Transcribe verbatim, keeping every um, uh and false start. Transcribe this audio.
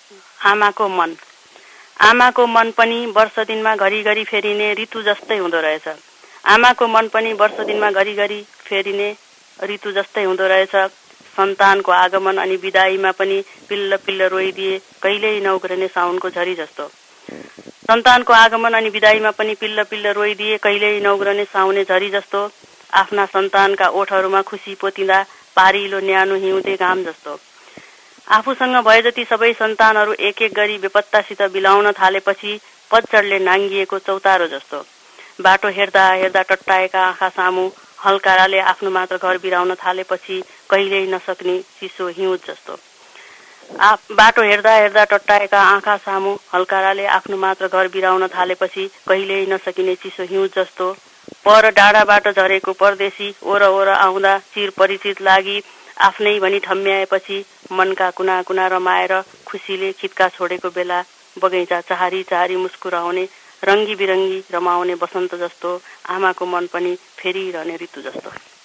आमाको मन आमाको मन पनि वर्ष दिनमा घरिघरि फेरिने ऋतु जस्तै हुँदो रहेछ। आमाको मन पनि वर्ष दिनमा घरिघरि फेरिने ऋतु जस्तै हुँदो रहेछ। सन्तानको आगमन अनि विदाईमा पनि पिल्ल पिल्ल रोइदिए कहिल्यै नउग्रने साउनको झरी जस्तो। सन्तानको आगमन अनि विदाईमा पनि पिल्ल पिल्ल रोइदिए कहिल्यै नउग्रने साउने झरी जस्तो। आफ्ना सन्तानका ओठहरूमा खुसी पोतिँदा पारिलो न्यानो हिउँदे घाम जस्तो। आफूसँग भए जति सबै सन्तानहरू एक एक गरी बेपत्तासित बिलाउन थालेपछि पतझडले नाङ्गिएको चौतारो जस्तो। बाटो हेर्दा हेर्दा टट्टाएका आँखा सामु हल्काराले आफ्नो मात्र घर बिराउन थालेपछि कहिल्यै नसक्ने चिसो हिउँद जस्तो। आ बाटो हेर्दा हेर्दा टट्टाएका आँखा सामु हल्काराले आफ्नो मात्र घर बिराउन थालेपछि कहिल्यै नसकिने चिसो हिउँद जस्तो। पर डाँडाबाट झरेको परदेशी ओर ओर आउँदा चिर परिचित लागि आफ्नै भनी ठम्म्याएपछि मनका कुना कुना रमाएर खुसीले खित्का छोडेको बेला बगैँचा चाहरी चाहरी मुस्कुराउने रङ्गी बिरङ्गी रमाउने बसन्त जस्तो। आमाको मन पनि फेरिरहने ऋतु जस्तो।